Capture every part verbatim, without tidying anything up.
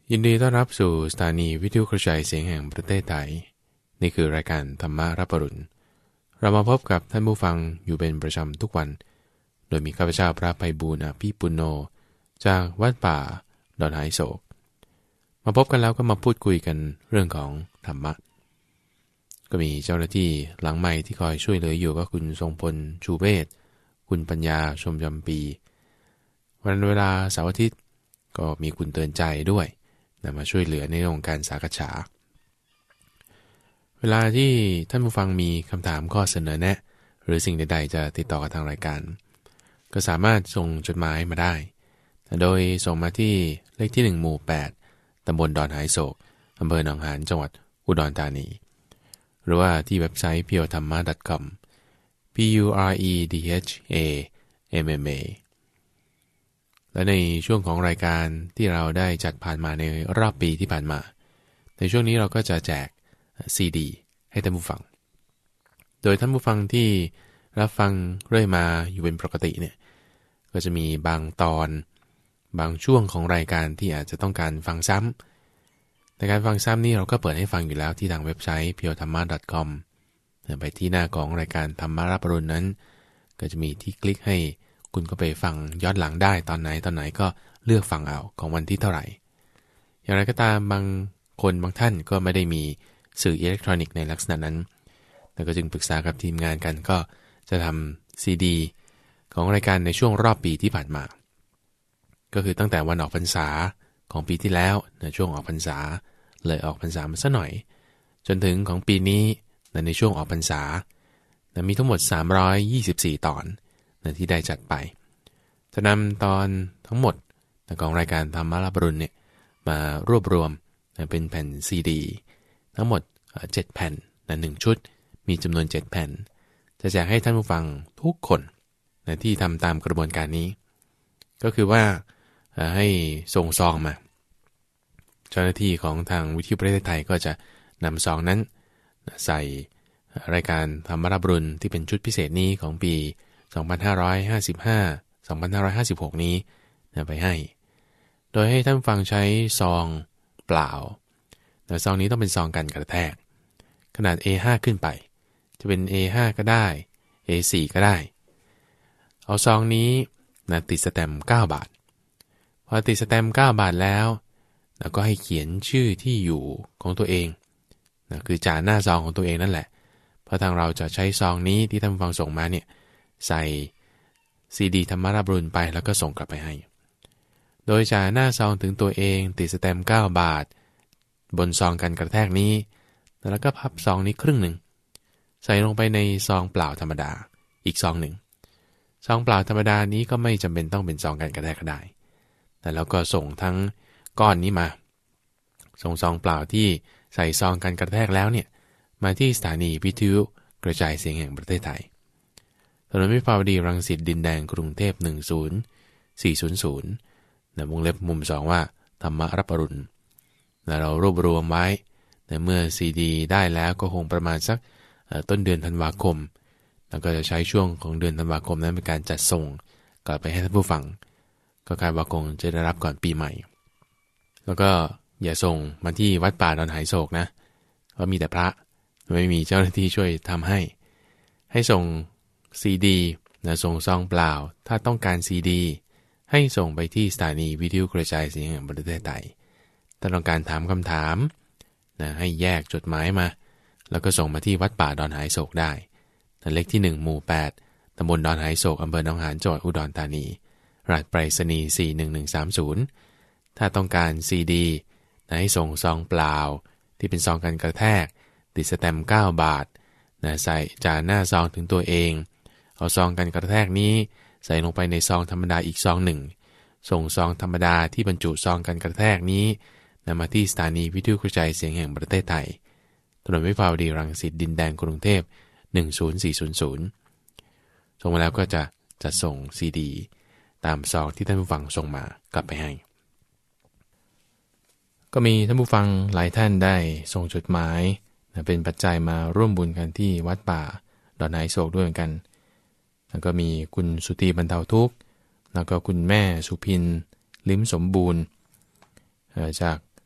ยินดีต้อนรับสู่สถานีวิทยุกระจายเสียงแห่งประเทศไทยนี่คือรายการธรรมรับอรุณเรามาพบกับท่านผู้ฟังอยู่เป็นประจำทุกวันโดยมีข้าพเจ้าพระไพบูลย์อภิปุณโญจากวัดป่าดอนหายโศกมาพบกันแล้วก็มาพูดคุยกันเรื่องของธรรมะก็มีเจ้าหน้าที่หลังไมค์ที่คอยช่วยเหลืออยู่ก็คุณทรงพลชูเวศคุณปัญญาชมจำปีวันเวลาเสาร์อาทิตย์ก็มีคุณเตือนใจด้วยมาช่วยเหลือในเรื่องของการสักษาเวลาที่ท่านผู้ฟังมีคำถามข้อเสนอแนะหรือสิ่งใดๆจะติดต่อกับทางรายการก็สามารถส่งจดหมายมาได้โดยส่งมาที่เลขที่หนึ่งหมู่แปดตำบลดอนหายโศกอำเภอหนองหานจังหวัดอุดรธานีหรือว่าที่เว็บไซต์ พี โอ ธรรมะ ดอท คอม พี ยู อาร์ อี ดี เอช เอ เอ็ม เอ็ม เอ และในช่วงของรายการที่เราได้จัดผ่านมาในรอบปีที่ผ่านมาในช่วงนี้เราก็จะแจกซีดีให้ท่านผู้ฟังโดยท่านผู้ฟังที่รับฟังเรื่อยมาอยู่เป็นปกติเนี่ยก็จะมีบางตอนบางช่วงของรายการที่อาจจะต้องการฟังซ้ำในการฟังซ้ำนี่เราก็เปิดให้ฟังอยู่แล้วที่ทางเว็บไซต์ พี โอ ธรรมะ ดอท คอม ไปที่หน้าของรายการธรรมรับอรุณนั้นก็จะมีที่คลิกให้คุณก็ไปฟังย้อนหลังได้ตอนไหนตอนไหนก็เลือกฟังเอาของวันที่เท่าไหร่อย่างไรก็ตามบางคนบางท่านก็ไม่ได้มีสื่ออิเล็กทรอนิกส์ในลักษณะนั้นแต่ก็จึงปรึกษากับทีมงานกันก็จะทำซีดีของรายการในช่วงรอบปีที่ผ่านมาก็คือตั้งแต่วันออกพรรษาของปีที่แล้วในช่วงออกพรรษาเลยออกพรรษามาสักหน่อยจนถึงของปีนี้ในช่วงออกพรรษามีทั้งหมดสามร้อยยี่สิบสี่ตอนที่ได้จัดไปจะนำตอนทั้งหมดของรายการธรรมรับอรุณเนี่ยมารวบรวมเป็นแผ่นซีดีทั้งหมดเจ็ดแผ่นนะหนึ่งชุดมีจำนวนเจ็ดแผ่นจะแจกให้ท่านผู้ฟังทุกคนนะที่ทำตามกระบวนการนี้ก็คือว่าให้ส่งซองมาเจ้าหน้าที่ของทางวิทยุประเทศไทยก็จะนำซองนั้นใส่รายการธรรมรับอรุณที่เป็นชุดพิเศษนี้ของปีสองพันห้าร้อยห้าสิบห้า สองพันห้าร้อยห้าสิบหกนี้นะไปให้โดยให้ท่านฟังใช้ซองเปล่าแต่ซองนี้ต้องเป็นซองกันกระแทกขนาด เอ ห้า ขึ้นไปจะเป็น เอ ห้า ก็ได้ เอ สี่ ก็ได้เอาซองนี้นะติดสแตมป์เก้าบาทพอติดสแตมป์เก้าบาทแล้วแล้วก็ให้เขียนชื่อที่อยู่ของตัวเองนะคือจ่าหน้าซองของตัวเองนั่นแหละเพราะทางเราจะใช้ซองนี้ที่ท่านฟังส่งมาเนี่ยใส่ซีดีธรรมรับอรุณไปแล้วก็ส่งกลับไปให้โดยจ่าหน้าซองถึงตัวเองติดสแตมป์เก้าบาทบนซองกันกระแทกนี้แล้วก็พับซองนี้ครึ่งหนึ่งใส่ลงไปในซองเปล่าธรรมดาอีกซองหนึ่งซองเปล่าธรรมดานี้ก็ไม่จำเป็นต้องเป็นซองกันกระแทกก็ได้แต่แล้วก็ส่งทั้งก้อนนี้มาส่งซองเปล่าที่ใส่ซองกันกระแทกแล้วเนี่ยมาที่สถานีวิทยุกระจายเสียงแห่งประเทศไทยถนนวิภาวดีรังสิตดินแดงกรุงเทพหนึ่ง ศูนย์ สี่ ศูนย์ ศูนย์นะวงเล็บมุมสองว่าธรรมรับอรุณนะเรารวบรวมไว้แต่เมื่อซีดีได้แล้วก็คงประมาณสักต้นเดือนธันวาคมแล้วก็จะใช้ช่วงของเดือนธันวาคมนั้นเป็นการจัดส่งกลับไปให้ท่านผู้ฟังก็คาดว่าคงจะได้รับก่อนปีใหม่แล้วก็อย่าส่งมาที่วัดป่าดอนหายโศกนะเพราะมีแต่พระไม่มีเจ้าหน้าที่ช่วยทำให้ให้ส่งซีดีนะส่งซองเปล่าถ้าต้องการซีดีให้ส่งไปที่สถานีวิทยุกระจายเสียงแห่งประเทศไทยถ้าต้องการถามคำถามนะให้แยกจดหมายมาแล้วก็ส่งมาที่วัดป่าดอนหายโศกได้เลขที่หนึ่งหมู่แปดตำบลดอนหายโศกอำเภอหนองหานจังหวัดอุดรธานีรหัสไปรษณีย์สี่หนึ่งหนึ่งสามศูนย์ถ้าต้องการซีดีนะให้ส่งซองเปล่าที่เป็นซองกันกระแทกติดสแตมป์เก้าบาทนะใส่จ่าหน้าซองถึงตัวเองเอาซองกันกระแทกนี้ใส่ลงไปในซองธรรมดาอีกซองหนึ่งส่งซองธรรมดาที่บรรจุซองกันกระแทกนี้นำมาที่สถานีวิทยุกระจายเสียงแห่งประเทศไทยถนนวิภาวดีรังสิตดินแดงกรุงเทพหนึ่ง ศูนย์ สี่ ศูนย์ ศูนย์ส่งมาแล้วก็จะจะส่งซีดีตามซองที่ท่านผู้ฟังส่งมากลับไปให้ก็มีท่านผู้ฟังหลายท่านได้ส่งจดหมายเป็นปัจจัยมาร่วมบุญกันที่วัดป่าดอนหายโศกด้วยเหมือนกันแล้วก็มีคุณสุธีบรรเทาทุกข์แล้วก็คุณแม่สุพินลิ้มสมบูรณ์จาก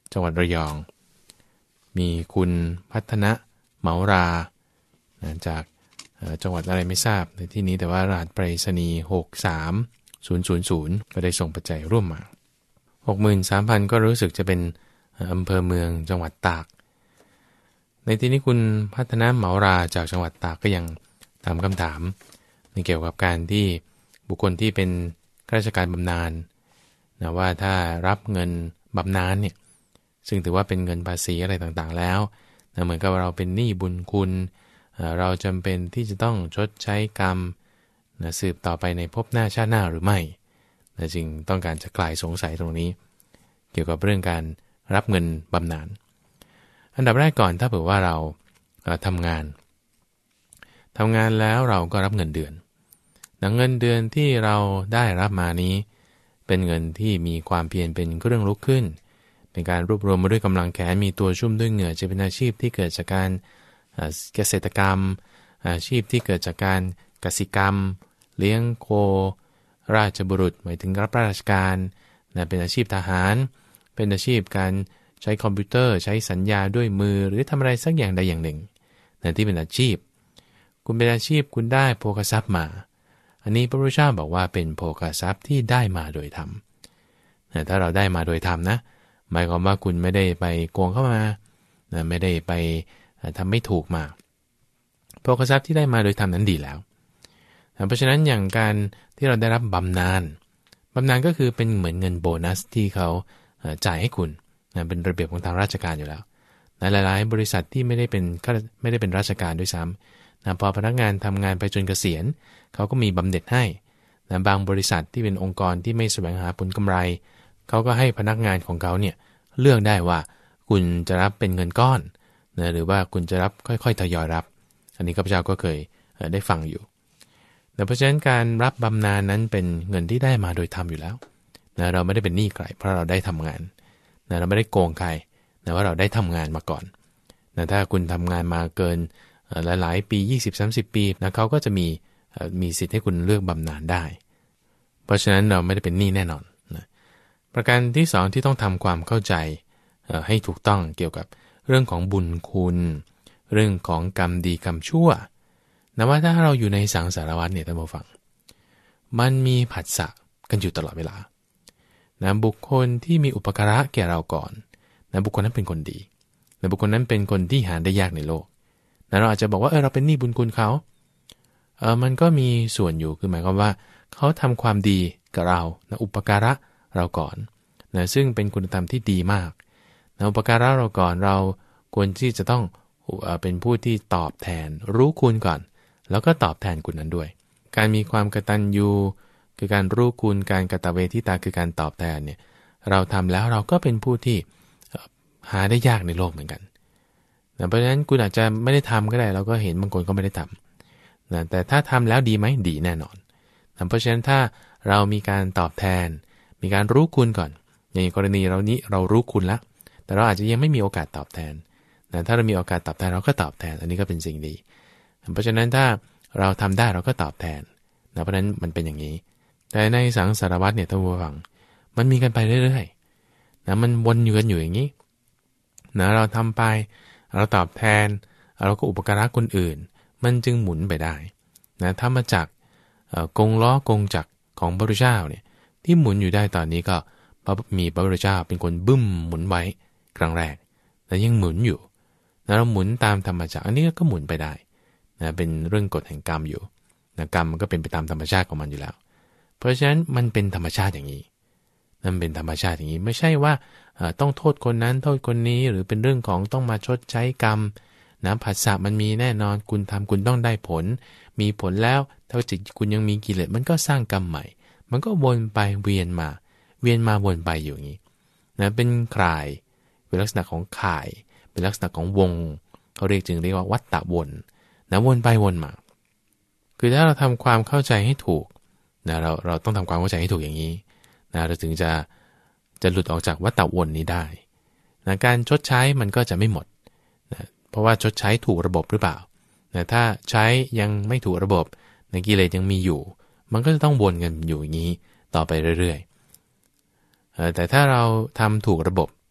จังหวัดระยองมีคุณพัฒนะเหมารานะจากจังหวัดอะไรไม่ทราบในที่นี้แต่ว่ารหัสไปรษณีย์หกสามศูนย์ศูนย์ศูนย์ก็ได้ส่งปัจจัยร่วมมา หกหมื่นสามพัน ก็รู้สึกจะเป็นอำเภอเมืองจังหวัดตากในที่นี้คุณพัฒนาเหมาราจากจังหวัดตากก็ยังถามคำถามในเกี่ยวกับการที่บุคคลที่เป็นข้าราชการบำนาญนะว่าถ้ารับเงินบำนาญเนี่ยซึ่งถือว่าเป็นเงินภาษีอะไรต่างๆแล้วนะเหมือนกับเราเป็นหนี้บุญคุณเราจำเป็นที่จะต้องชดใช้กรรมนะสืบต่อไปในภพหน้าชาติหน้าหรือไม่นะจึงต้องการจะคลายสงสัยตรงนี้เกี่ยวกับเรื่องการรับเงินบำนาญอันดับแรกก่อนถ้าเผื่อว่าเราทำงานทำงานแล้วเราก็รับเงินเดือนเงินเดือนที่เราได้รับมานี้เป็นเงินที่มีความเพียรเป็นเครื่องลุกขึ้นเป็นการรวบรวมมาด้วยกำลังแขนมีตัวชุ่มด้วยเหงื่อจะเป็นอาชีพที่เกิดจากการเกษตรกรรมอาชีพที่เกิดจากการกสิกรรมเลี้ยงโคราชบุรุษหมายถึงรับราชการนะเป็นอาชีพทหารเป็นอาชีพการใช้คอมพิวเตอร์ใช้สัญญาด้วยมือหรือทำอะไรสักอย่างใดอย่างหนึ่งนะที่เป็นอาชีพคุณเป็นอาชีพคุณได้โภคทรัพย์มาอันนี้พระพุทธเจ้าบอกว่าเป็นโภคทรัพย์ที่ได้มาโดยธรรมนะถ้าเราได้มาโดยธรรมนะหมายความว่าคุณไม่ได้ไปโกงเข้ามานะไม่ได้ไปทำไม่ถูกมาโภคทรัพย์ที่ได้มาโดยธรรมนั้นดีแล้วนะเพราะฉะนั้นอย่างการที่เราได้รับบำนาญบำนาญก็คือเป็นเหมือนเงินโบนัสที่เขาจ่ายให้คุณนะเป็นระเบียบของทางราชการอยู่แล้วนะหลายๆบริษัทที่ไม่ได้เป็นไม่ได้เป็นราชการด้วยซ้ำนะพอพนักงานทำงานไปจนเกษียณเขาก็มีบำเหน็จให้นะบางบริษัทที่เป็นองค์กรที่ไม่แสวงหาผลกำไรเขาก็ให้พนักงานของเขาเนี่ยเลือกได้ว่าคุณจะรับเป็นเงินก้อนนะหรือว่าคุณจะรับค่อยๆทยอยรับอันนี้ข้าพเจ้าก็เคยได้ฟังอยู่แต่เพราะฉะนั้นการรับบำนาญนั้นเป็นเงินที่ได้มาโดยธรรมอยู่แล้วนะเราไม่ได้เป็นหนี้ใครเพราะเราได้ทำงานนะเราไม่ได้โกงใครนะว่าเราได้ทำงานมาก่อนนะถ้าคุณทำงานมาเกินหลายๆปี ยี่สิบถึงสามสิบ ปีนะเขาก็จะมีมีสิทธิ์ให้คุณเลือกบำนาญได้เพราะฉะนั้นเราไม่ได้เป็นหนี้แน่นอนนะประการที่สองที่ต้องทำความเข้าใจให้ถูกต้องเกี่ยวกับเรื่องของบุญคุณเรื่องของกรรมดีกรรมชั่วนะว่าถ้าเราอยู่ในสังสารวัฏเนี่ยท่านผู้ฟังมันมีผัสสะกันอยู่ตลอดเวลานะบุคคลที่มีอุปการะแก่เราก่อนนะบุคคลนั้นเป็นคนดีนะบุคคลนั้นเป็นคนที่หาได้ยากในโลกนะเราอาจจะบอกว่าเออเราเป็นหนี้บุญคุณเขาเออมันก็มีส่วนอยู่คือหมายความว่าเขาทำความดีกับเรานะอุปการะเราก่อนนะซึ่งเป็นคุณธรรมที่ดีมากนะอุปการะเราก่อนเราควรที่จะต้องเป็นผู้ที่ตอบแทนรู้คุณก่อนแล้วก็ตอบแทนคุณนั้นด้วยการมีความกตัญญูคือการรู้คุณการกตเวทิตาคือการตอบแทนเนี่ยเราทำแล้วเราก็เป็นผู้ที่หาได้ยากในโลกเหมือนกันนะเพราะฉะนั้นคุณอาจจะไม่ได้ทำก็ได้เราก็เห็นบางคนก็ไม่ได้ทำนะแต่ถ้าทำแล้วดีไหมดีแน่นอนนะเพราะฉะนั้นถ้าเรามีการตอบแทนมีการรู้คุณก่อนอย่างกรณีเรานี้เรารู้คุณแล้วแต่เราอาจจะยังไม่มีโอกาสตอบแทนนะถ้าเรามีโอกาสตอบแทนเราก็ตอบแทนอันนี้ก็เป็นสิ่งดีเพราะฉะนั้นถ้าเราทำได้เราก็ตอบแทนนะเพราะฉะนั้นมันเป็นอย่างนี้แต่ในสังสารวัฏเนี่ยท่านผู้ฟังมันมีกันไปเรื่อยๆนะมันวนอยู่กันอยู่อย่างนี้นะเราทำไปเราตอบแทนเราก็อุปการะคนอื่นมันจึงหมุนไปได้นะถ้ามาจากกงล้อกงจักรของพระพุทธเจ้าเนี่ยที่หมุนอยู่ได้ตอนนี้ก็มีพระพุทธเจ้าเป็นคนบึ้มหมุนไว้ครั้งแรกแต่ยังหมุนอยู่นะเราหมุนตามธรรมชาติอันนี้ก็หมุนไปได้นะเป็นเรื่องกฎแห่งกรรมอยู่นะกรรมมันก็เป็นไปตามธรรมชาติของมันอยู่แล้วเพราะฉะนั้นมันเป็นธรรมชาติอย่างนี้นั่นเป็นธรรมชาติอย่างนี้ไม่ใช่ว่าต้องโทษคนนั้นโทษคนนี้หรือเป็นเรื่องของต้องมาชดใช้กรรมนะผัสสะมันมีแน่นอนคุณทำคุณต้องได้ผลมีผลแล้วถ้าจิตคุณยังมีกิเลสมันก็สร้างกรรมใหม่มันก็วนไปเวียนมาเวียนมาวนไปอยู่อย่างนี้นะเป็นข่ายเป็นลักษณะของข่ายเป็นลักษณะของวงเขาเรียกจึงเรียกว่าวัฏฏะวนนะวนไปวนมาคือถ้าเราทำความเข้าใจให้ถูกนะเราเราต้องทำความเข้าใจให้ถูกอย่างนี้นะเราถึงจะจะหลุดออกจากวัฏฏะวนนี้ได้นะการชดใช้มันก็จะไม่หมดนะเพราะว่าชดใช้ถูกระบบหรือเปล่านะถ้าใช้ยังไม่ถูกระบบในกิเลสยังมีอยู่มันก็จะต้องวนกันอยู่อย่างนี้ต่อไปเรื่อยๆแต่ถ้าเราทำถูกระบบ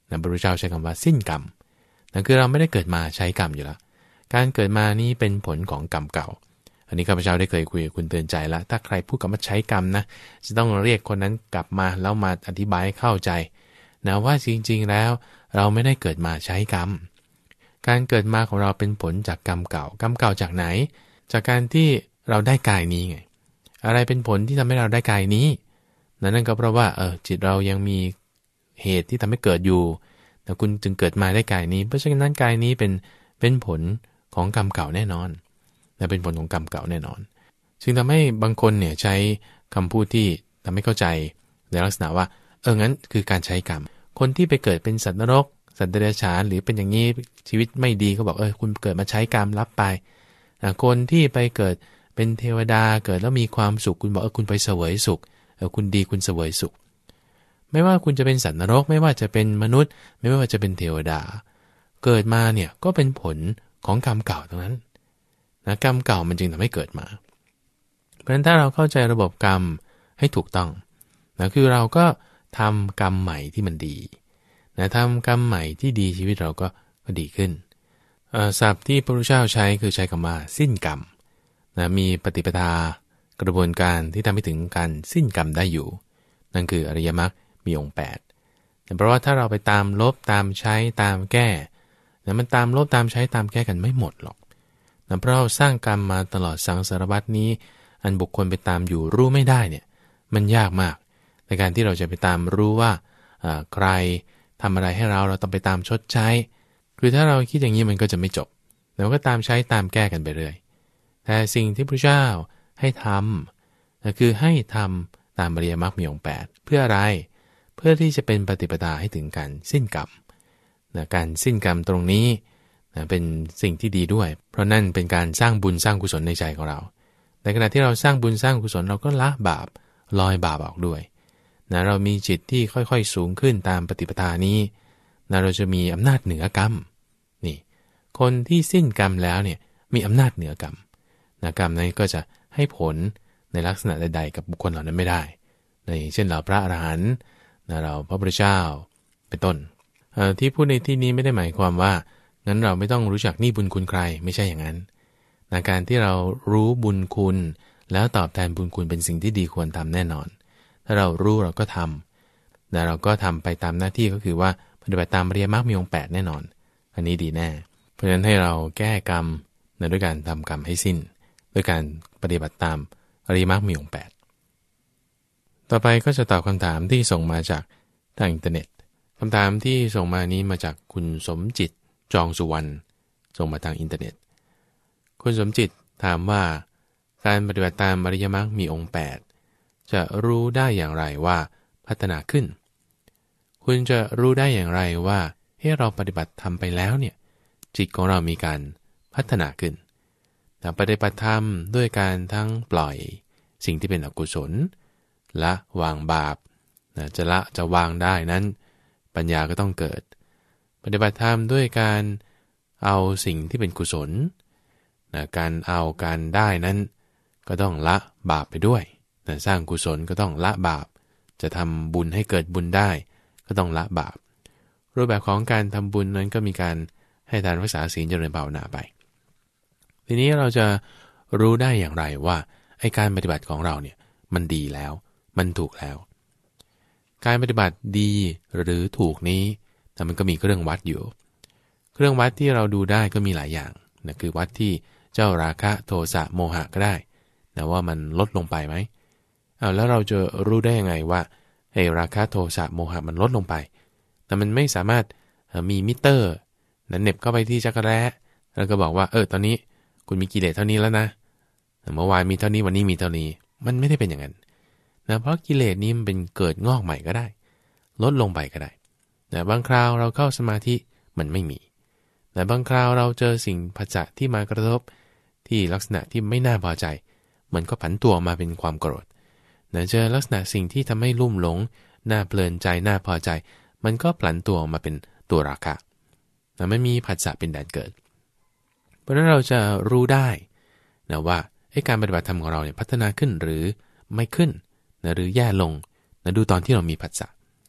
นะพระพุทธเจ้าใช้คำว่าสิ้นกรรมนั่นคือเราไม่ได้เกิดมาใช้กรรมอยู่แล้วการเกิดมานี่เป็นผลของกรรมเก่าอันนี้ข้าพเจ้าได้เคยคุยกับคุณเตือนใจแล้วถ้าใครพูดกับว่าใช้กรรมนะจะต้องเรียกคนนั้นกลับมาแล้วมาอธิบายให้เข้าใจนะว่าจริงๆแล้วเราไม่ได้เกิดมาใช้กรรมการเกิดมาของเราเป็นผลจากกรรมเก่ากรรมเก่าจากไหนจากการที่เราได้กายนี้ไงอะไรเป็นผลที่ทำให้เราได้กายนี้นั่นก็เพราะว่าเออจิตเรายังมีเหตุที่ทำให้เกิดอยู่แต่คุณจึงเกิดมาได้กายนี้เพราะฉะนั้นกายนี้เป็นเป็นผลของกรรมเก่าแน่นอนและเป็นผลของกรรมเก่าแน่นอนซึ่งทำให้บางคนเนี่ยใช้คำพูดที่ทำให้เข้าใจในลักษณะว่าเอองั้นคือการใช้กรรมคนที่ไปเกิดเป็นสัตว์นรกสัตว์เดรัจฉานหรือเป็นอย่างนี้ชีวิตไม่ดีก็บอกเออคุณเกิดมาใช้กรรมรับไปคนที่ไปเกิดเป็นเทวดาเกิดแล้วมีความสุขคุณบอกเออคุณไปเสวยสุขเออคุณดีคุณเสวยสุขไม่ว่าคุณจะเป็นสัตว์นรกไม่ว่าจะเป็นมนุษย์ไม่ว่าจะเป็นเทวดาเกิดมาเนี่ยก็เป็นผลของกรรมเก่าทั้งนั้นนะกรรมเก่ามันจึงทำให้เกิดมาเพราะฉะนั้นถ้าเราเข้าใจระบบกรรมให้ถูกต้องนะคือเราก็ทำกรรมใหม่ที่มันดีนะทำกรรมใหม่ที่ดีชีวิตเราก็ก็ดีขึ้นศัพท์ที่พระพุทธเจ้าใช้คือใช้คำว่าสิ้นกรรมนะมีปฏิปทากระบวนการที่ทำให้ถึงการสิ้นกรรมได้อยู่นั่นคืออริยมรรคมีองค์แปดแต่เพราะว่าถ้าเราไปตามลบตามใช้ตามแก้นะมันตามลบตามใช้ตามแก้กันไม่หมดหรอกนะเพราะเราสร้างกรรมมาตลอดสังสารวัฏนี้อันบุคคลไปตามอยู่รู้ไม่ได้เนี่ยมันยากมากในการที่เราจะไปตามรู้ว่าใครทำอะไรให้เราเราต้องไปตามชดใช้คือถ้าเราคิดอย่างนี้มันก็จะไม่จบเราก็ตามใช้ตามแก้กันไปเรื่อยแต่สิ่งที่พระเจ้าให้ทำนะคือให้ทำตามอริยมรรคมีองค์แปดเพื่ออะไรเพื่อที่จะเป็นปฏิปทาให้ถึงการสิ้นกรรมนะการสิ้นกรรมตรงนี้นะเป็นสิ่งที่ดีด้วยเพราะนั่นเป็นการสร้างบุญสร้างกุศลในใจของเราในขณะที่เราสร้างบุญสร้างกุศลเราก็ละบาปลอยบาปออกด้วยนะเรามีจิตที่ค่อยๆสูงขึ้นตามปฏิปทานี้นะเราจะมีอำนาจเหนือกรรมนี่คนที่สิ้นกรรมแล้วเนี่ยมีอำนาจเหนือกรรมนะกรรมนั้นก็จะให้ผลในลักษณะใดๆกับบุคคลเหล่านั้นไม่ได้ในเช่นเราพระอรหันต์นะเราพระพุทธเจ้าเป็นต้นที่พูดในที่นี้ไม่ได้หมายความว่างั้นเราไม่ต้องรู้จักหนี้บุญคุณใครไม่ใช่อย่างนั้นนะการที่เรารู้บุญคุณแล้วตอบแทนบุญคุณเป็นสิ่งที่ดีควรทำแน่นอนถ้าเรารู้เราก็ทำแต่เราก็ทำไปตามหน้าที่ก็คือว่าปฏิบัติตามอริยมรรคมีองค์แปดแน่นอนอันนี้ดีแน่เพราะฉะนั้นให้เราแก้กรรมนะด้วยการทำกรรมให้สิ้นด้วยการปฏิบัติตามอริยมรรคมีองค์แปดต่อไปก็จะตอบคำถามที่ส่งมาจากทางอินเทอร์เน็ตคำถามที่ส่งมานี้มาจากคุณสมจิตจองสุวรรณส่งมาทางอินเทอร์เน็ตคุณสมจิตถามว่าการปฏิบัติตามอริยมรรคมีองค์แปดจะรู้ได้อย่างไรว่าพัฒนาขึ้นคุณจะรู้ได้อย่างไรว่าให้เราปฏิบัติทำไปแล้วเนี่ยจิตของเรามีการพัฒนาขึ้นแต่ปฏิบัติธรรมด้วยการทั้งปล่อยสิ่งที่เป็นอกุศลละวางบาปจะละจะวางได้นั้นปัญญาก็ต้องเกิดปฏิบัติธรรมด้วยการเอาสิ่งที่เป็นกุศลนะการเอาการได้นั้นก็ต้องละบาปไปด้วยนะสร้างกุศลก็ต้องละบาปจะทำบุญให้เกิดบุญได้ก็ต้องละบาปรูปแบบของการทำบุญนั้นก็มีการให้ทานรักษาศีลเจริญภาวนาไปทีนี้เราจะรู้ได้อย่างไรว่าไอ้การปฏิบัติของเราเนี่ยมันดีแล้วมันถูกแล้วการปฏิบัติดีหรือถูกนี้แต่มันก็มีเครื่องวัดอยู่เครื่องวัดที่เราดูได้ก็มีหลายอย่างนะคือวัดที่เจ้าราคะโทสะโมหะก็ได้นะว่ามันลดลงไปไหมเอาแล้วเราจะรู้ได้ยังไงว่าไอ้ราคะโทสะโมหะมันลดลงไปแต่มันไม่สามารถมีมิเตอร์นั้นเหน็บเข้าไปที่จักรแร้แล้วก็บอกว่าเออตอนนี้คุณมีกิเลสเท่านี้แล้วนะเมื่อวานมีเท่านี้วันนี้มีเท่านี้มันไม่ได้เป็นอย่างนั้นนะเพราะกิเลสนี้มันเป็นเกิดงอกใหม่ก็ได้ลดลงไปก็ได้แต่บางคราวเราเข้าสมาธิมันไม่มีแต่บางคราวเราเจอสิ่งผัสสะที่มากระทบที่ลักษณะที่ไม่น่าพอใจมันก็ผันตัวมาเป็นความโกรธนะเจอลักษณะสิ่งที่ทำให้ลุ่มหลงน่าเพลินใจน่าพอใจมันก็ผันตัวมาเป็นตัวราคะนะไม่มีผัสสะเป็นแดนเกิดเพราะฉะนั้นเราจะรู้ได้นะว่าการปฏิบัติธรรมของเราเนี่ยพัฒนาขึ้นหรือไม่ขึ้นนะหรือแย่ลงนะดูตอนที่เรามีผัสสะ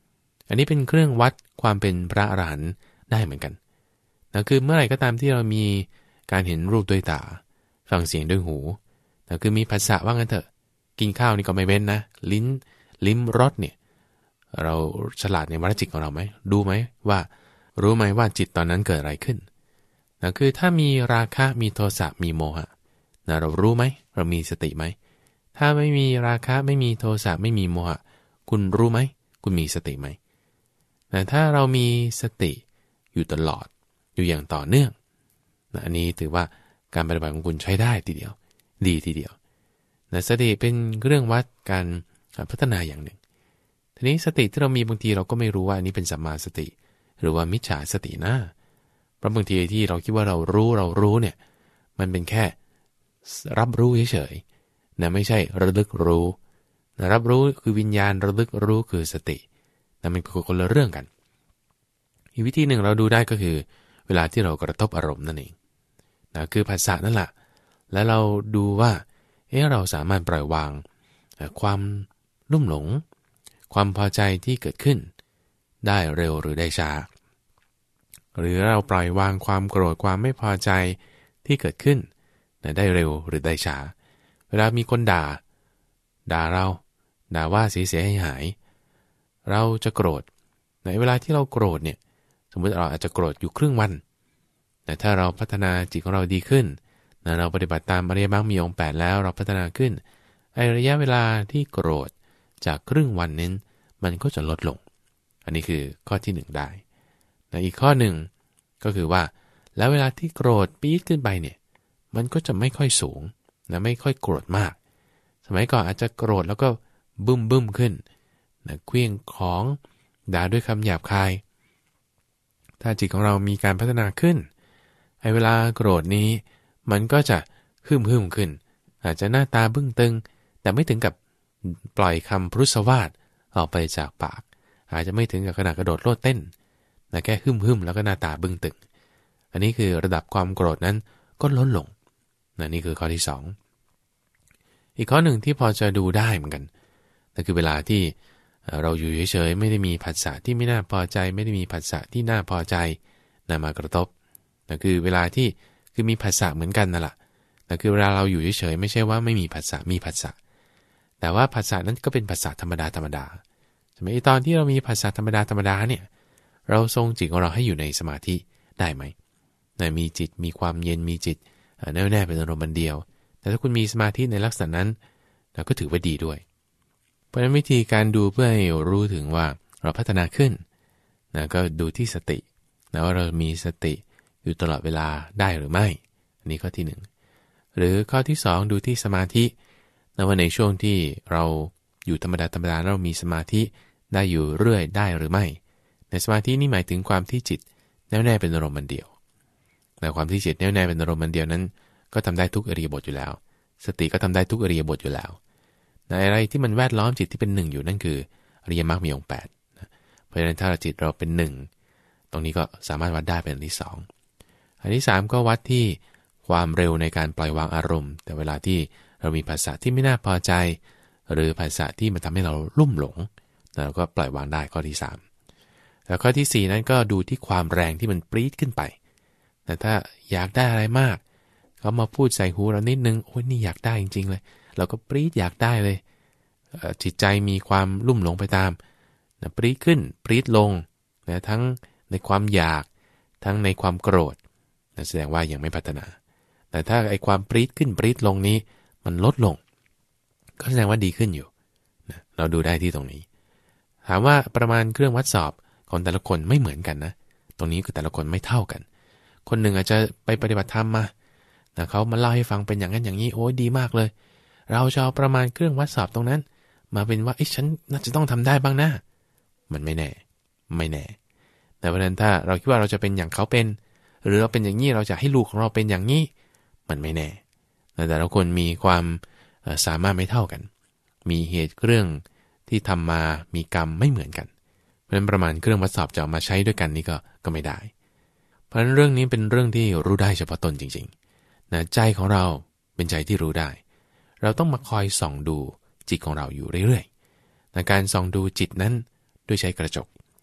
อันนี้เป็นเครื่องวัดความเป็นพระอรหันต์ได้เหมือนกันนะคือเมื่อไหร่ก็ตามที่เรามีการเห็นรูปด้วยตาฟังเสียงด้วยหูนะคือมีภาษาว่างั้นเถอะกินข้าวนี่ก็ไม่เว้นนะลิ้นลิ้มรสเนี่ยเราฉลาดในวรจิตของเราไหมดูไหมว่ารู้ไหมว่าจิตตอนนั้นเกิดอะไรขึ้นนะคือถ้ามีราคะมีโทสะมีโมหะนะเรารู้ไหมเรามีสติไหมถ้าไม่มีราคะไม่มีโทสะไม่มีโมหะคุณรู้ไหมคุณมีสติไหมแต่ถ้าเรามีสติอยู่ตลอดอยู่อย่างต่อเนื่องนะอันนี้ถือว่าการปฏิบัติของคุณใช้ได้ทีเดียวดีทีเดียวนะสติเป็นเรื่องวัดการพัฒนาอย่างหนึ่งทีนี้สติที่เรามีบางทีเราก็ไม่รู้ว่าอันนี้เป็นสัมมาสติหรือว่ามิจฉาสตินะเพราะบางทีที่เราคิดว่าเรารู้เรารู้เนี่ยมันเป็นแค่รับรู้เฉยๆนะไม่ใช่ระลึกรู้นะรับรู้คือวิญญาณระลึกรู้คือสตินะมันคนละเรื่องกันอีกวิธีหนึ่งเราดูได้ก็คือเวลาที่เรากระทบอารมณ์นั่นเองนะคือภาษานั่นแหละแล้วเราดูว่าเอ๊ะเราสามารถปล่อยวางความลุ่มหลงความพอใจที่เกิดขึ้นได้เร็วหรือได้ช้าหรือเราปล่อยวางความโกรธความไม่พอใจที่เกิดขึ้นได้เร็วหรือได้ช้าเวลามีคนด่าด่าเราด่าว่าเสียหายหายเราจะโกรธในเวลาที่เราโกรธเนี่ยสมมติเราอาจจะโกรธอยู่ครึ่งวันแต่ถ้าเราพัฒนาจิตของเราดีขึ้นเราปฏิบัติตามอริยมรรคมีองค์แปดแล้วเราพัฒนาขึ้นไอ้ระยะเวลาที่โกรธจากครึ่งวันนั้นมันก็จะลดลงอันนี้คือข้อที่หนึ่งได้นะอีกข้อหนึ่งก็คือว่าแล้วเวลาที่โกรธปี๊ดขึ้นไปเนี่ยมันก็จะไม่ค่อยสูงนะไม่ค่อยโกรธมากสมัยก่อนอาจจะโกรธแล้วก็บึ้มบึ้มขึ้นนะเคลื่องของด่าด้วยคำหยาบคายถ้าจิตของเรามีการพัฒนาขึ้นไอ้เวลาโกรธนี้มันก็จะหึ่มหึ่มขึ้นอาจจะหน้าตาบึ้งตึงแต่ไม่ถึงกับปล่อยคำพรุษวาทออกไปจากปากอาจจะไม่ถึงกับขนาดกระโดดโลดเต้นนะแค่หึ่มหึ่มแล้วก็หน้าตาบึ้งตึงอันนี้คือระดับความโกรธนั้นก็ลดลงนะนี่คือข้อที่สองอีกข้อหนึ่งที่พอจะดูได้เหมือนกันนั่นคือเวลาที่เราอยู่เฉยๆไม่ได้มีผัสสะที่ไม่น่าพอใจไม่ได้มีผัสสะที่น่าพอใจนะมากระทบนั่นคือเวลาที่คือมีผัสสะเหมือนกันนั่นแหละนั่นคือเวลาเราอยู่เฉยๆไม่ใช่ว่าไม่มีผัสสะมีผัสสะแต่ว่าผัสสะนั้นก็เป็นผัสสะธรรมดาธรรมดาใช่ไหมตอนที่เรามีผัสสะธรรมดาธรรมดาเนี่ยเราทรงจิตของเราให้อยู่ในสมาธิได้ไหมนะมีจิตมีความเย็นมีจิตแน่วแน่เป็นอารมณ์เดียวแต่ถ้าคุณมีสมาธิในลักษณะนั้นเราก็ถือว่าดีด้วยเพราะฉะนั้นวิธีการดูเพื่อให้รู้ถึงว่าเราพัฒนาขึ้นนะก็ดูที่สตินะว่าเรามีสติอยู่ตลอดเวลาได้หรือไม่อันนี้ข้อที่หนึ่งหรือข้อที่สองดูที่สมาธินะว่าในช่วงที่เราอยู่ธรรมดาธรรมดาเรามีสมาธิได้อยู่เรื่อยได้หรือไม่ในสมาธินี่หมายถึงความที่จิตแน่วแน่เป็นอารมณ์เดียวแต่ความที่จิตแน่วแน่เป็นอารมณ์เดียวนั้นก็ทำได้ทุกอริยบทอยู่แล้วสติก็ทำได้ทุกอริยบทอยู่แล้วในอะไรที่มันแวดล้อมจิตที่เป็นหนึ่งอยู่นั่นคืออริยมรรคมีองค์แปดเพราะฉะนั้นถ้าจิตเราเป็นหนึ่งตรงนี้ก็สามารถวัดได้เป็นอันที่สองอันที่สามก็วัดที่ความเร็วในการปล่อยวางอารมณ์แต่เวลาที่เรามีภาษาที่ไม่น่าพอใจหรือภาษาที่มันทำให้เราลุ่มหลงเราก็ปล่อยวางได้ข้อที่สามแล้วข้อที่สี่นั้นก็ดูที่ความแรงที่มันปรี๊ดขึ้นไปแต่ถ้าอยากได้อะไรมากเขามาพูดใส่หูเรานิดนึงโอ้ยนี่อยากได้จริงๆเลยเราก็ปรี๊ดอยากได้เลยจิตใจมีความลุ่มหลงไปตามนะปรี๊ดขึ้นปรี๊ดลงนะทั้งในความอยากทั้งในความโกรธนะแสดงว่ายังไม่พัฒนาแต่ถ้าไอ้ความปรี๊ดขึ้นปรี๊ดลงนี้มันลดลงก็แสดงว่าดีขึ้นอยู่นะเราดูได้ที่ตรงนี้ถามว่าประมาณเครื่องวัดสอบของแต่ละคนไม่เหมือนกันนะตรงนี้คือแต่ละคนไม่เท่ากันคนหนึ่งอาจจะไปปฏิบัติธรรมมานะเขามาเล่าให้ฟังเป็นอย่างนั้นอย่างนี้โอ้ยดีมากเลยเราจะเอาประมาณเครื่องวัดสอบตรงนั้นมาเป็นว่าไอ้ฉันน่าจะต้องทำได้บ้างนะมันไม่แน่ไม่แน่แต่เพราะนั้นถ้าเราคิดว่าเราจะเป็นอย่างเขาเป็นหรือเราเป็นอย่างนี้เราจะให้ลูกของเราเป็นอย่างนี้มันไม่แน่แต่ละคนมีความสามารถไม่เท่ากันมีเหตุเรื่องที่ทำมามีกรรมไม่เหมือนกันเพราะฉะนั้นประมาณเครื่องวัดสอบจะเอามาใช้ด้วยกันนี่ก็ก็ไม่ได้เพราะฉะนั้นเรื่องนี้เป็นเรื่องที่รู้ได้เฉพาะตนจริงๆนะใจของเราเป็นใจที่รู้ได้เราต้องมาคอยส่องดูจิตของเราอยู่เรื่อยๆในการส่องดูจิตนั้นด้วยใช้กระจก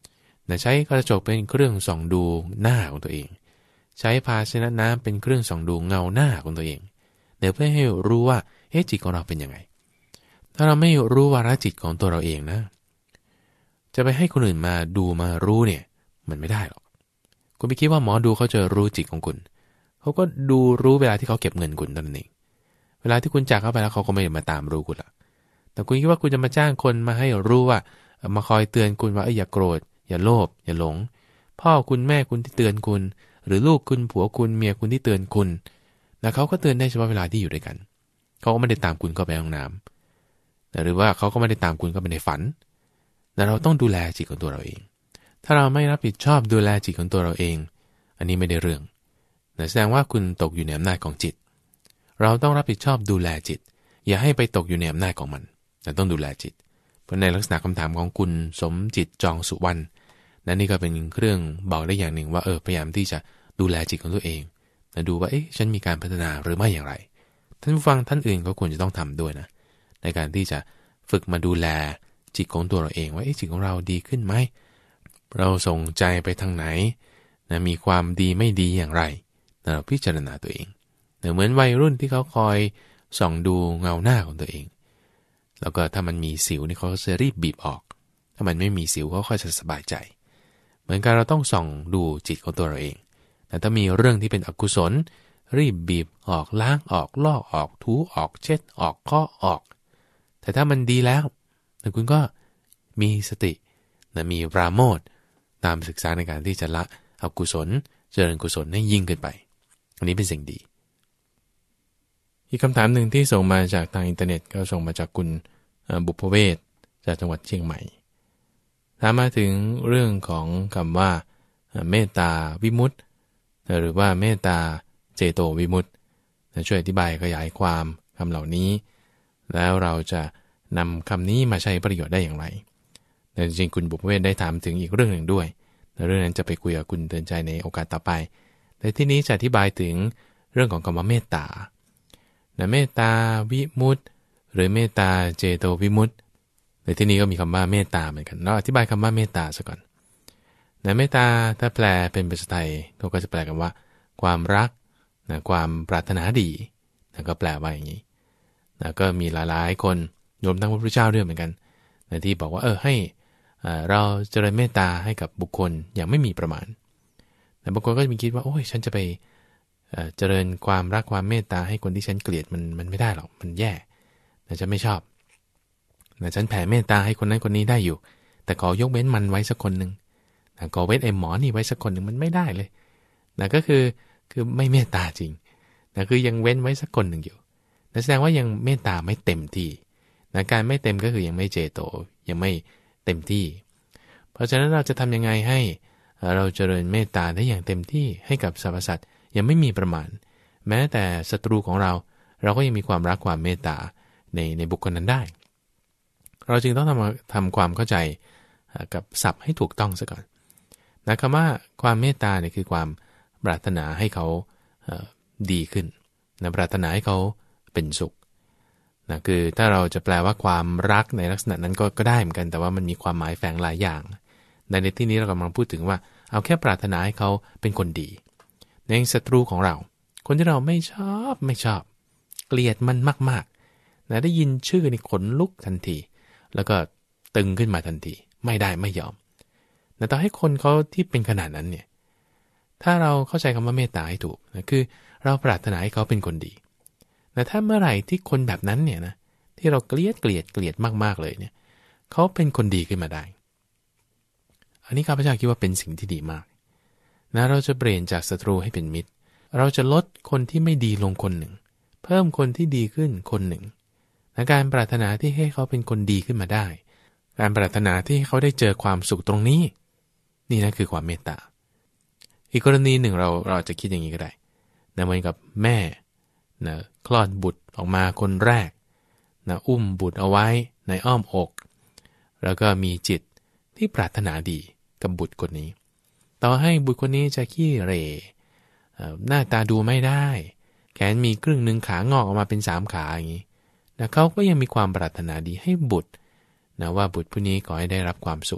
นะใช้กระจกเป็นเครื่องส่องดูหน้าของตัวเองใช้ภาชนะน้ำเป็นเครื่องส่องดูเงาหน้าของตัวเองเดี๋ยวเพื่อให้รู้ว่าเอ๊ะจิตของเราเป็นยังไงถ้าเราไม่รู้วาระจิตของตัวเราเองนะจะไปให้คนอื่นมาดูมารู้เนี่ยมันไม่ได้หรอกคุณไปคิดว่าหมอดูเขาจะรู้จิตของคุณเขาก็ดูรู้เวลาที่เขาเก็บเงินคุณเท่านั้นเองเวลาที่คุณจากเข้าไปแล้วเขาก็ไม่ได้มาตามรู้คุณละแต่คุณคิดว่าคุณจะมาจ้างคนมาให้รู้ว่ามาคอยเตือนคุณว่าเอ้ยอย่าโกรธอย่าโลภอย่าหลงพ่อคุณแม่คุณที่เตือนคุณหรือลูกคุณผัวคุณเมียคุณที่เตือนคุณนะเขาก็เตือนได้เฉพาะเวลาที่อยู่ด้วยกันเขาก็ไม่ได้ตามคุณเข้าไปห้องน้ำหรือว่าเขาก็ไม่ได้ตามคุณเข้าไปในฝันแต่เราต้องดูแลจิตของตัวเราเองถ้าเราไม่รับผิดชอบดูแลจิตของตัวเราเองอันนี้ไม่ได้เรื่องแสดงว่าคุณตกอยู่ในอำนาจของจิตเราต้องรับผิดชอบดูแลจิตอย่าให้ไปตกอยู่ในอำนาจของมันแต่ต้องดูแลจิตเพราะในลักษณะคำถามของคุณสมจิตจองสุวรรณนั่นนี่ก็เป็นเครื่องบอกได้อย่างหนึ่งว่าเออพยายามที่จะดูแลจิตของตัวเองและดูว่าเอ๊ะฉันมีการพัฒนาหรือไม่อย่างไรท่านผู้ฟังท่านอื่นก็ควรจะต้องทำด้วยนะในการที่จะฝึกมาดูแลจิตของตัวเราเองว่าเอ๊ะจิตของเราดีขึ้นไหมเราส่งใจไปทางไหนนะมีความดีไม่ดีอย่างไรนะเราพิจารณาตัวเองนะเหมือนวัยรุ่นที่เขาคอยส่องดูเงาหน้าของตัวเองแล้วก็ถ้ามันมีสิวนี่เขาจะรีบบีบออกถ้ามันไม่มีสิวเขาค่อยจะสบายใจเหมือนกันเราต้องส่องดูจิตของตัวเราเองแต่ถ้ามีเรื่องที่เป็นอกุศลรีบบีบออกล้างออกลอกออกถูออกเช็ดออกข้อออกแต่ถ้ามันดีแล้วแต่คุณก็มีสตินะมีปราโมทย์ตามศึกษาในการที่จะละอกุศลเจริญกุศลให้ยิ่งขึ้นไปอันนี้เป็นสิ่งดีอีกคำถามหนึ่งที่ส่งมาจากทางอินเทอร์เน็ตก็ส่งมาจากคุณบุพเวศจากจังหวัดเชียงใหม่ถามมาถึงเรื่องของคำว่าเมตตาวิมุตติหรือว่าเมตตาเจโตวิมุตติช่วยอธิบายขยายความคำเหล่านี้แล้วเราจะนำคำนี้มาใช้ประโยชน์ได้อย่างไรแต่จริงๆคุณบุพเวศได้ถามถึงอีกเรื่องหนึ่งด้วยแต่เรื่องนั้นจะไปคุยกับคุณเตือนใจในโอกาสต่อไปแต่ที่นี้จะอธิบายถึงเรื่องของคำว่าเมตตานะเมตตาวิมุตติหรือเมตตาเจโตวิมุตติในที่นี้ก็มีคำว่าเมตตาเหมือนกันเราอธิบายคำว่าเมตตาซะก่อนนะเมตตาถ้าแปลเป็นภาษาไทยเขาก็จะแปลกันว่าความรักนะความปรารถนาดีนะก็แปลว่าอย่างนี้นะก็มีหลายๆคนรวมทั้งพระพุทธเจ้าด้วยเหมือนกันนะที่บอกว่าเออให้เราเจริญเมตตาให้กับบุคคลอย่างไม่มีประมาณแต่บางคนก็มีคิดว่าโอ้ยฉันจะไปเจริญความรักความเมตตาให้คนที่ฉันเกลียดมันมันไม่ได้หรอกมันแย่แต่ฉันไม่ชอบแต่ฉันแผ่เมตตาให้คนนั้นคนนี้ได้อยู่แต่ขอยกเว้นมันไว้สักคนหนึ่งแต่ขอเว้นไอ้หมอนี่ไว้สักคนหนึ่งมันไม่ได้เลยนะก็คือคือไม่เมตตาจริงนะคือยังเว้นไว้สักคนหนึ่งอยู่นั่นแสดงว่ายังเมตตาไม่เต็มที่นะการไม่เต็มก็คือยังไม่เจโตยังไม่เต็มที่เพราะฉะนั้นเราจะทำยังไงให้เราเจริญเมตตาได้อย่างเต็มที่ให้กับสรรพสัตว์ยังไม่มีประมาณแม้แต่ศัตรูของเราเราก็ยังมีความรักความเมตตาในในบุคคลนั้นได้เราจึงต้องทำทำความเข้าใจกับศัพท์ให้ถูกต้องซะก่อนนะคำว่าความเมตตาเนี่ยคือความปรารถนาให้เขาดีขึ้นนะปรารถนาให้เขาเป็นสุขนะคือถ้าเราจะแปลว่าความรักในลักษณะนั้นก็ก็ได้เหมือนกันแต่ว่ามันมีความหมายแฝงหลายอย่างในในที่นี้เรากำลังพูดถึงว่าเอาแค่ปรารถนาให้เขาเป็นคนดีในศัตรูของเราคนที่เราไม่ชอบไม่ชอบเกลียดมันมากๆนะได้ยินชื่อนี่ขนลุกทันทีแล้วก็ตึงขึ้นมาทันทีไม่ได้ไม่ยอมแต่ต่อให้คนเขาที่เป็นขนาดนั้นเนี่ยถ้าเราเข้าใจคำว่าเมตตาให้ถูกนะคือเราปรารถนาให้เขาเป็นคนดีแต่ถ้าเมื่อไหร่ที่คนแบบนั้นเนี่ยนะที่เราเกลียดเกลียดเกลียดมากๆเลยเนี่ยเขาเป็นคนดีขึ้นมาได้อันนี้ข้าพเจ้าคิดว่าเป็นสิ่งที่ดีมากนะเราจะเปลี่ยนจากศัตรูให้เป็นมิตรเราจะลดคนที่ไม่ดีลงคนหนึ่งเพิ่มคนที่ดีขึ้นคนหนึ่งและการปรารถนาที่ให้เขาเป็นคนดีขึ้นมาได้การปรารถนาที่เขาได้เจอความสุขตรงนี้นี่นะคือความเมตตาอีกกรณีหนึ่งเราเราจะคิดอย่างนี้ก็ได้นะเหมือนกับแม่นะคลอดบุตรออกมาคนแรกนะอุ้มบุตรเอาไว้ในอ้อมอกแล้วก็มีจิตที่ปรารถนาดีกับบุตรคนนี้ต่อให้บุตรคนนี้จะขี้เหร่หน้าตาดูไม่ได้แขนมีครึ่งหนึ่งขางอกออกมาเป็นสามขาอย่างนี้นะเขาก็ยังมีความปรารถนาดีให้บุตรนะว่าบุตรผู้นี้ขอให้ได้รับความสุข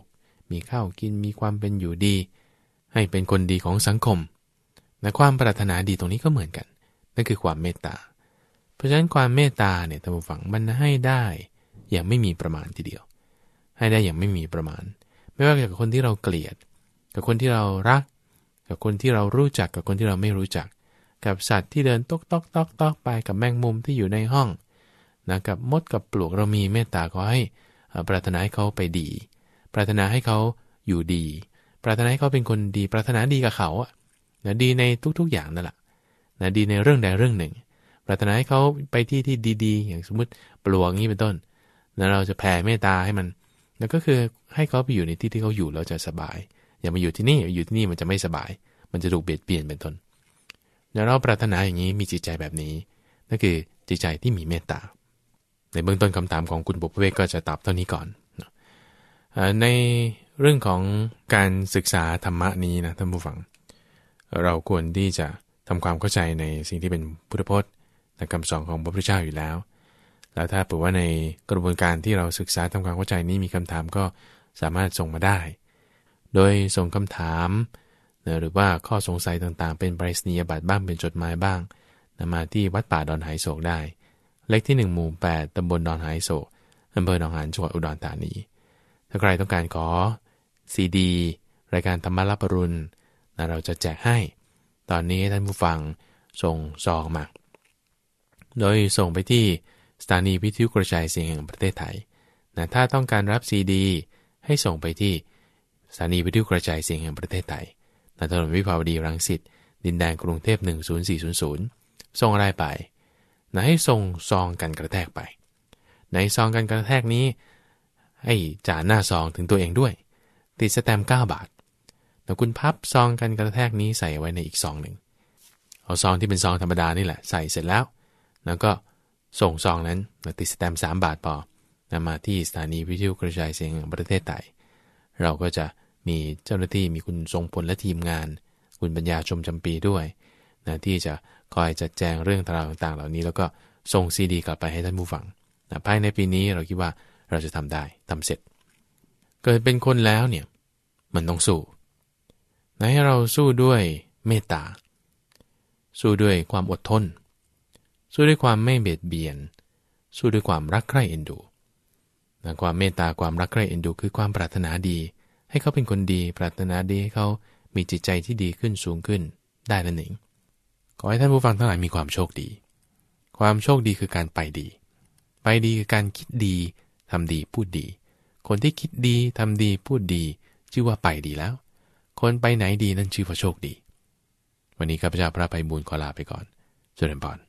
มีข้าวกินมีความเป็นอยู่ดีให้เป็นคนดีของสังคมและความปรารถนาดีตรงนี้ก็เหมือนกันนั่นคือความเมตตาเพราะฉะนั้นความเมตตาเนี่ยท่านผู้ฟังมันให้ได้อย่างไม่มีประมาณทีเดียวให้ได้อย่างไม่มีประมาณไม่ว่ากับคนที่เราเกลียดกับคนที่เรารักกับคนที่เรารู้จักกับคนที่เราไม่รู้จักกับสัตว์ที่เดินตกตอกตอกตอกไปกับแมงมุมที่อยู่ในห้องนะกับมดกับปลวกเรามีเมตตาขอให้ปรารถนาให้เขาไปดีปรารถนาให้เขาอยู่ดีปรารถนาให้เขาเป็นคนดีปรารถนาดีกับเขาอะนะดีในทุกๆอย่างนั่นแหละนะดีในเรื่องใดเรื่องหนึ่งปรารถนาให้เขาไปที่ที่ดีๆอย่างสมมุติปลวกนี้เป็นต้นแล้วเราจะแผ่เมตตาให้มันแล้วก็คือให้เขาไปอยู่ในที่ที่เขาอยู่แล้วจะสบายอย่ามาอยู่ที่นี่อยู่ที่นี่มันจะไม่สบายมันจะถูกเบียดเบียนเป็นต้นแล้วเราปรารถนาอย่างนี้มีจิตใจแบบนี้นั่นคือจิตใจที่มีเมตตาในเบื้องต้นคำถามของคุณบุพเวกก็จะตอบเท่านี้ก่อนในเรื่องของการศึกษาธรรมะนี้นะท่านผู้ฟังเราควรที่จะทำความเข้าใจในสิ่งที่เป็นพุทธพจน์และคำสอนของพระพุทธเจ้าอยู่แล้วแล้วถ้าเผื่อว่าในกระบวนการที่เราศึกษาทำความเข้าใจนี้มีคำถามก็สามารถส่งมาได้โดยส่งคำถามหรือว่าข้อสงสัยต่างๆเป็นไปรษณียบัตรบ้างเป็นจดหมายบ้างนำมาที่วัดป่าดอนหายโศกได้เลขที่หนึ่งหมู่แปดตำบลดอนหายโศกอำเภอหนองหานจังหวัดอุดรธานีถ้าใครต้องการขอซีดีรายการธรรมะรับอรุณเราจะแจกให้ตอนนี้ท่านผู้ฟังส่งซองมาโดยส่งไปที่สถานีวิทยุกระจายเสียงแห่งประเทศไทยนะถ้าต้องการรับซีดีให้ส่งไปที่สถานีวิทยุกระจายเสียงแห่งประเทศไทยณถนนวิภาวดีรังสิตดินแดนกรุงเทพหนึ่งศูนย์สี่ศูนย์ศูนย์ส่งอะไรไปนะให้ส่งซองกันกระแทกไปในซองกันกระแทกนี้ให้จ่าหน้าซองถึงตัวเองด้วยติดสแตมป์เก้าบาทแล้วคุณพับซองกันกระแทกนี้ใส่ไว้ในอีกซองหนึ่งเอาซองที่เป็นซองธรรมดานี่แหละใส่เสร็จแล้วแล้วก็ส่งซองนั้นติดสแตมป์สามบาทพอนำมาที่สถานีวิทยุกระจายเสียงแห่งประเทศไทยเราก็จะมีเจ้าหน้าที่มีคุณทรงพลและทีมงานคุณปัญญาชมจำปีด้วยนะที่จะคอยจัดแจงเรื่องราวต่างๆเหล่านี้แล้วก็ส่งซีดีกลับไปให้ท่านผู้ฟังนะภายในปีนี้เราคิดว่าเราจะทำได้ทำเสร็จเกิดเป็นคนแล้วเนี่ยมันต้องสู้นะให้เราสู้ด้วยเมตตาสู้ด้วยความอดทนสู้ด้วยความไม่เบียดเบียนสู้ด้วยความรักใคร่เอ็นดูนะความเมตตาความรักใคร่เอ็นดูคือความปรารถนาดีให้เขาเป็นคนดีปรารถนาดีให้เขามีจิตใจที่ดีขึ้นสูงขึ้นได้นั่นเองขอให้ท่านผู้ฟังทั้งหลายมีความโชคดีความโชคดีคือการไปดีไปดีคือการคิดดีทำดีพูดดีคนที่คิดดีทำดีพูดดีชื่อว่าไปดีแล้วคนไปไหนดีนั่นชื่อว่าโชคดีวันนี้ข้าพเจ้าพระไพบูลย์ขอลาไปก่อนเจริญพร